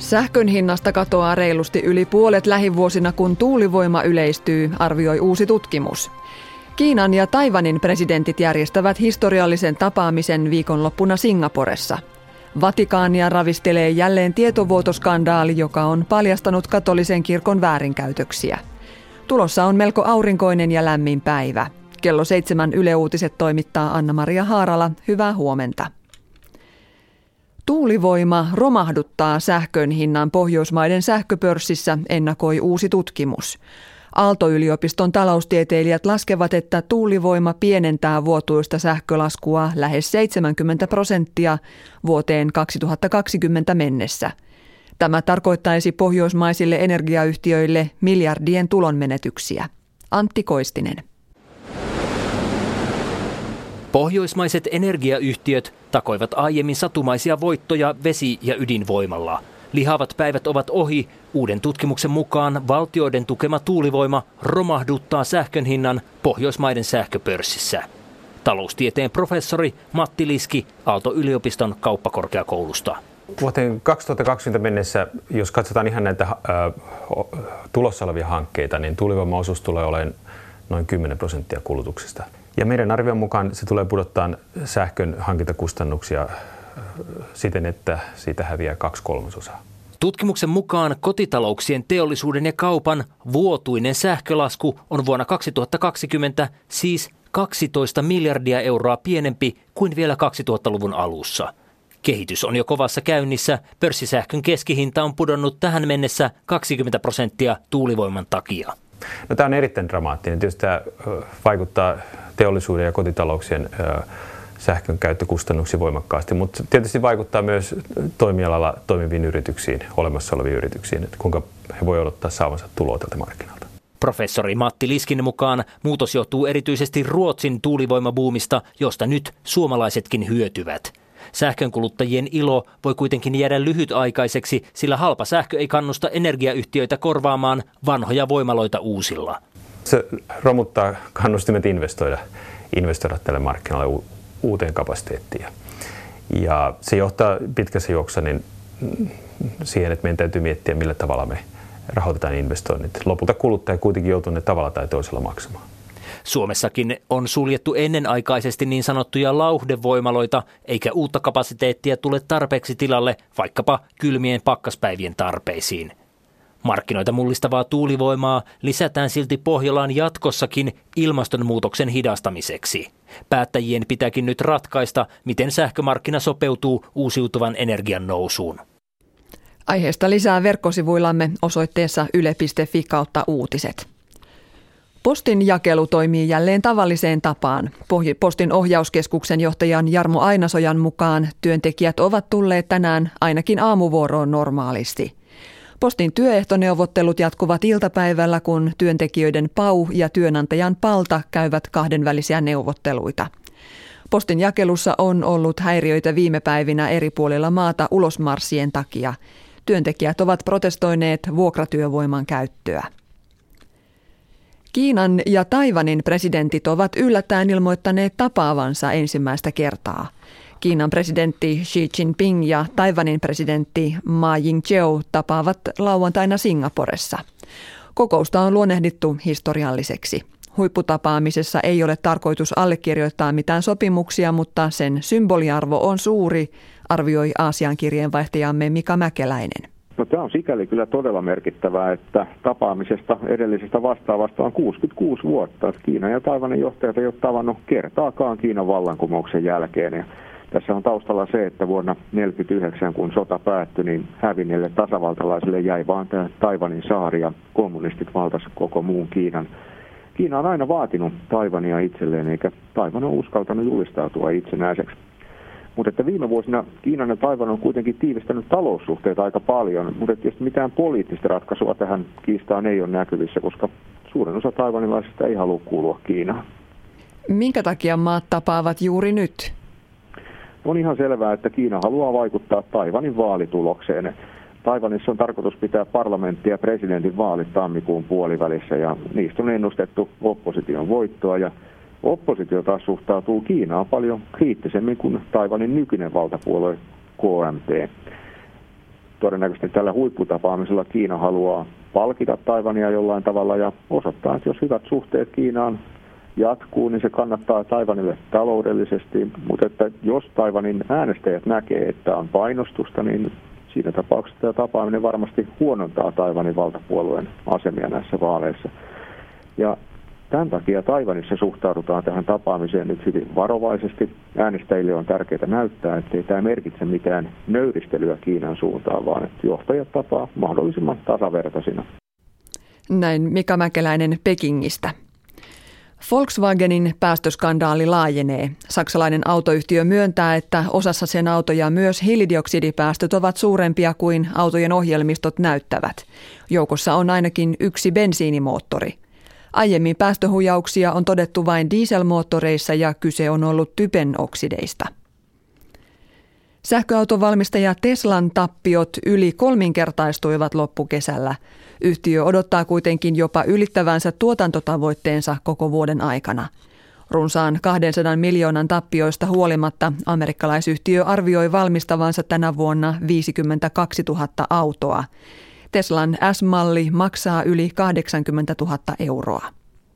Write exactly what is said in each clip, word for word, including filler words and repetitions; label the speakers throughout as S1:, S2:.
S1: Sähkön hinnasta katoaa reilusti yli puolet lähivuosina, kun tuulivoima yleistyy, arvioi uusi tutkimus. Kiinan ja Taiwanin presidentit järjestävät historiallisen tapaamisen viikonloppuna Singaporessa. Vatikaania ravistelee jälleen tietovuotoskandaali, joka on paljastanut katolisen kirkon väärinkäytöksiä. Tulossa on melko aurinkoinen ja lämmin päivä. Kello seitsemän Yle Uutiset toimittaa Anna-Maria Haarala. Hyvää huomenta. Tuulivoima romahduttaa sähkön hinnan Pohjoismaiden sähköpörssissä, ennakoi uusi tutkimus. Aalto-yliopiston taloustieteilijät laskevat, että tuulivoima pienentää vuotuista sähkölaskua lähes seitsemänkymmentä prosenttia vuoteen kaksituhattakaksikymmentä mennessä. Tämä tarkoittaisi pohjoismaisille energiayhtiöille miljardien tulonmenetyksiä. Antti Koistinen.
S2: Pohjoismaiset energiayhtiöt takoivat aiemmin satumaisia voittoja vesi- ja ydinvoimalla. Lihavat päivät ovat ohi. Uuden tutkimuksen mukaan valtioiden tukema tuulivoima romahduttaa sähkön hinnan Pohjoismaiden sähköpörssissä. Taloustieteen professori Matti Liski Aalto-yliopiston kauppakorkeakoulusta.
S3: Vuoteen kaksituhattakaksikymmentä mennessä, jos katsotaan ihan näitä äh, tulossa olevia hankkeita, niin tuulivoimaosuus tulee olemaan noin kymmenen prosenttia kulutuksesta. Ja meidän arvion mukaan se tulee pudottaa sähkön hankintakustannuksia siten, että siitä häviää kaksi kolmasosaa.
S2: Tutkimuksen mukaan kotitalouksien, teollisuuden ja kaupan vuotuinen sähkölasku on vuonna kaksituhattakaksikymmentä siis kaksitoista miljardia euroa pienempi kuin vielä kaksituhattaluvun alussa. Kehitys on jo kovassa käynnissä. Pörssisähkön keskihinta on pudonnut tähän mennessä kaksikymmentä prosenttia tuulivoiman takia.
S3: No, tämä on erittäin dramaattinen. Tietysti tämä vaikuttaa teollisuuden ja kotitalouksien sähkön käyttökustannuksiin voimakkaasti, mutta tietysti vaikuttaa myös toimialalla toimiviin yrityksiin, olemassa oleviin yrityksiin, että kuinka he voivat odottaa saavansa tuloa tältä markkinalta.
S2: Professori Matti Liskin mukaan muutos johtuu erityisesti Ruotsin tuulivoimabuumista, josta nyt suomalaisetkin hyötyvät. Sähkönkuluttajien ilo voi kuitenkin jäädä lyhytaikaiseksi, sillä halpa sähkö ei kannusta energiayhtiöitä korvaamaan vanhoja voimaloita uusilla.
S3: Se romuttaa kannustimet investoida, investoida tälle markkinalle u- uuteen kapasiteettiin. Ja se johtaa pitkässä juoksussa niin siihen, että meidän täytyy miettiä, millä tavalla me rahoitetaan investoinnit. Lopulta kuluttaja kuitenkin joutuu ne tavalla tai toisella maksamaan.
S2: Suomessakin on suljettu ennenaikaisesti niin sanottuja lauhdevoimaloita, eikä uutta kapasiteettia tule tarpeeksi tilalle vaikkapa kylmien pakkaspäivien tarpeisiin. Markkinoita mullistavaa tuulivoimaa lisätään silti Pohjolaan jatkossakin ilmastonmuutoksen hidastamiseksi. Päättäjien pitääkin nyt ratkaista, miten sähkömarkkina sopeutuu uusiutuvan energian nousuun.
S1: Aiheesta lisää verkkosivuillamme osoitteessa yle piste fi kautta uutiset. Postin jakelu toimii jälleen tavalliseen tapaan. Postin ohjauskeskuksen johtajan Jarmo Ainasojan mukaan työntekijät ovat tulleet tänään ainakin aamuvuoroon normaalisti. Postin työehtoneuvottelut jatkuvat iltapäivällä, kun työntekijöiden P A U ja työnantajan Palta käyvät kahdenvälisiä neuvotteluita. Postin jakelussa on ollut häiriöitä viime päivinä eri puolilla maata ulosmarssien takia. Työntekijät ovat protestoineet vuokratyövoiman käyttöä. Kiinan ja Taiwanin presidentit ovat yllättäen ilmoittaneet tapaavansa ensimmäistä kertaa. Kiinan presidentti Xi Jinping ja Taiwanin presidentti Ma Ying-jeou tapaavat lauantaina Singaporessa. Kokousta on luonnehdittu historialliseksi. Huipputapaamisessa ei ole tarkoitus allekirjoittaa mitään sopimuksia, mutta sen symboliarvo on suuri, arvioi Aasian kirjeenvaihtajamme Mika Mäkeläinen.
S4: No, tämä on sikäli kyllä todella merkittävää, että tapaamisesta edellisestä vastaavasta on kuusikymmentäkuusi vuotta. Kiinan ja Taiwanin johtajat ei ole tavannut kertaakaan Kiinan vallankumouksen jälkeen. Ja tässä on taustalla se, että vuonna tuhatyhdeksänsataaneljäkymmentäyhdeksän, kun sota päättyi, niin hävinneille tasavaltalaisille jäi vain tämä Taiwanin saari ja kommunistit valtasi koko muun Kiinan. Kiina on aina vaatinut Taiwania itselleen, eikä Taiwan ole uskaltanut julistautua itsenäiseksi. Mutta että viime vuosina Kiinan ja Taiwan on kuitenkin tiivistänyt taloussuhteita aika paljon, mutta että mitään poliittista ratkaisua tähän kiistaan ei ole näkyvissä, koska suurin osa taiwanilaisista ei halua kuulua Kiinaan.
S1: Minkä takia maat tapaavat juuri nyt?
S4: On ihan selvää, että Kiina haluaa vaikuttaa Taiwanin vaalitulokseen. Taiwanissa on tarkoitus pitää parlamentti- ja presidentin vaalit tammikuun puolivälissä ja niistä on ennustettu opposition voittoa ja oppositio taas suhtautuu Kiinaan paljon kriittisemmin kuin Taiwanin nykyinen valtapuolue K M T. todennäköisesti tällä huipputapaamisella Kiina haluaa palkita Taiwania jollain tavalla ja osoittaa, että jos hyvät suhteet Kiinaan jatkuu, niin se kannattaa Taiwanille taloudellisesti, mutta että jos Taiwanin äänestäjät näkee, että on painostusta, niin siinä tapauksessa tämä tapaaminen varmasti huonontaa Taiwanin valtapuolueen asemia näissä vaaleissa. Ja tämän takia Taiwanissa suhtaudutaan tähän tapaamiseen nyt hyvin varovaisesti. Äänestäjille on tärkeää näyttää, ettei tämä merkitse mitään nöyristelyä Kiinan suuntaan, vaan että johtajat tapaa mahdollisimman tasavertaisina.
S1: Näin Mika Mäkeläinen Pekingistä. Volkswagenin päästöskandaali laajenee. Saksalainen autoyhtiö myöntää, että osassa sen autoja myös hiilidioksidipäästöt ovat suurempia kuin autojen ohjelmistot näyttävät. Joukossa on ainakin yksi bensiinimoottori. Aiemmin päästöhujauksia on todettu vain dieselmoottoreissa ja kyse on ollut typen oksideista. Sähköautovalmistaja Teslan tappiot yli kolminkertaistuivat loppukesällä. Yhtiö odottaa kuitenkin jopa ylittävänsä tuotantotavoitteensa koko vuoden aikana. Runsaan kahdensadan miljoonan tappioista huolimatta amerikkalaisyhtiö arvioi valmistavansa tänä vuonna viisikymmentäkaksituhatta autoa. Teslan S-malli maksaa yli kahdeksankymmentätuhatta euroa.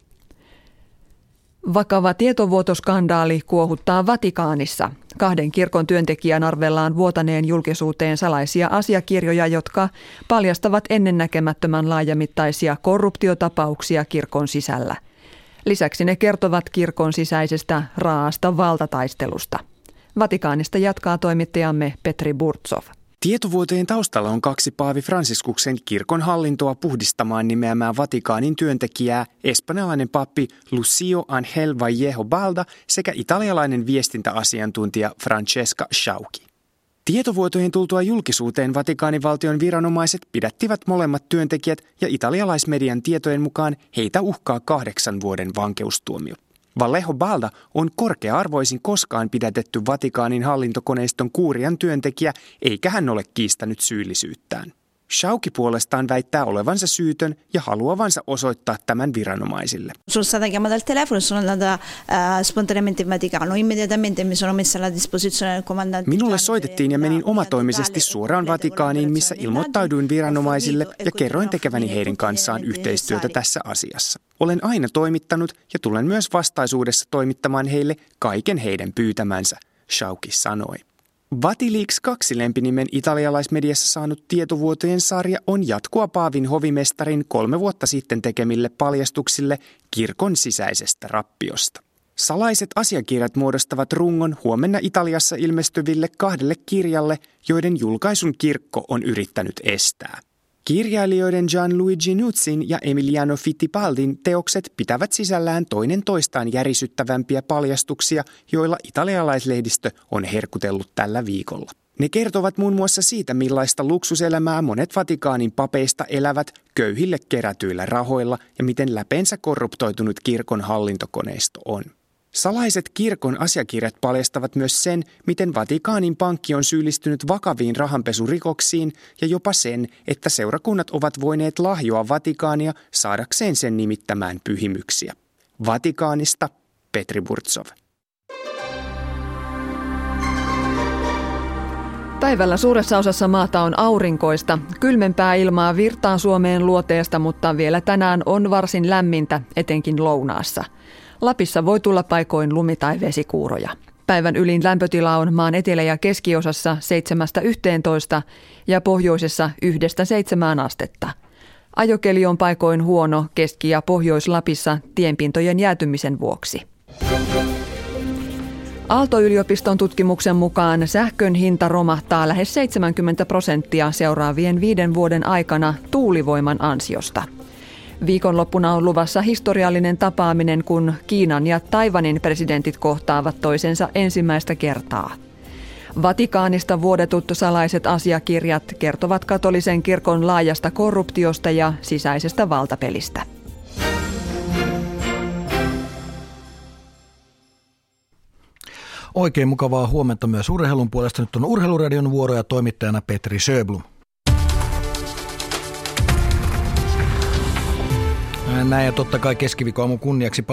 S1: Vakava tietovuotoskandaali kuohuttaa Vatikaanissa. Kahden kirkon työntekijän arvellaan vuotaneen julkisuuteen salaisia asiakirjoja, jotka paljastavat ennennäkemättömän laajamittaisia korruptiotapauksia kirkon sisällä. Lisäksi ne kertovat kirkon sisäisestä raasta valtataistelusta. Vatikaanista jatkaa toimittajamme Petri Burtsov.
S5: Tietovuotojen taustalla on kaksi Paavi Fransiskuksen kirkon hallintoa puhdistamaan nimeämään Vatikaanin työntekijää, espanjalainen pappi Lucio Angel Vallejo Balda sekä italialainen viestintäasiantuntija Francesca Sciauchi. Tietovuotojen tultua julkisuuteen Vatikaanin valtion viranomaiset pidättivät molemmat työntekijät ja italialaismedian tietojen mukaan heitä uhkaa kahdeksan vuoden vankeustuomio. Vallejo Balda on korkea-arvoisin koskaan pidätetty Vatikaanin hallintokoneiston kuurian työntekijä, eikä hän ole kiistänyt syyllisyyttään. Sciauchi puolestaan väittää olevansa syytön ja haluavansa osoittaa tämän viranomaisille.
S6: Sono stata chiamata al telefono, sono andata uh, spontaneamente in Vaticano. Immediatamente mi sono messa alla disposizione del comandante.
S5: Minulle soitettiin ja menin omatoimisesti suoraan Vatikaaniin, missä ilmoittauduin viranomaisille ja kerroin tekeväni heidän kanssaan yhteistyötä tässä asiassa. Olen aina toimittanut ja tulen myös vastaisuudessa toimittamaan heille kaiken heidän pyytämänsä, Sciauchi sanoi. Vatileaks kaksi -lempinimen italialaismediassa saanut tietovuotojen sarja on jatkoa Paavin hovimestarin kolme vuotta sitten tekemille paljastuksille kirkon sisäisestä rappiosta. Salaiset asiakirjat muodostavat rungon huomenna Italiassa ilmestyville kahdelle kirjalle, joiden julkaisun kirkko on yrittänyt estää. Kirjailijoiden Gianluigi Nuzzin ja Emiliano Fittipaldin teokset pitävät sisällään toinen toistaan järisyttävämpiä paljastuksia, joilla italialaislehdistö on herkutellut tällä viikolla. Ne kertovat muun muassa siitä, millaista luksuselämää monet Vatikaanin papeista elävät köyhille kerätyillä rahoilla ja miten läpeensä korruptoitunut kirkon hallintokoneisto on. Salaiset kirkon asiakirjat paljastavat myös sen, miten Vatikaanin pankki on syyllistynyt vakaviin rahanpesurikoksiin ja jopa sen, että seurakunnat ovat voineet lahjoa Vatikaania saadakseen sen nimittämään pyhimyksiä. Vatikaanista Petri Burtsov.
S1: Päivällä suuressa osassa maata on aurinkoista. Kylmempää ilmaa virtaa Suomeen luoteesta, mutta vielä tänään on varsin lämmintä, etenkin lounaassa. Lapissa voi tulla paikoin lumi- tai vesikuuroja. Päivän ylin lämpötila on maan etelä- ja keskiosassa seitsemästä yhteentoista ja pohjoisessa yhdestä seitsemään astetta. Ajokeli on paikoin huono Keski- ja Pohjois-Lapissa tienpintojen jäätymisen vuoksi. Aalto-yliopiston tutkimuksen mukaan sähkön hinta romahtaa lähes seitsemänkymmentä prosenttia seuraavien viiden vuoden aikana tuulivoiman ansiosta. Viikonloppuna on luvassa historiallinen tapaaminen, kun Kiinan ja Taiwanin presidentit kohtaavat toisensa ensimmäistä kertaa. Vatikaanista vuodetut salaiset asiakirjat kertovat katolisen kirkon laajasta korruptiosta ja sisäisestä valtapelistä.
S7: Oikein mukavaa huomenta myös urheilun puolesta. Nyt on Urheiluradion vuoro ja toimittajana Petri Sjöblom. Näin ja totta kai keskiviikkoaamun kunniaksi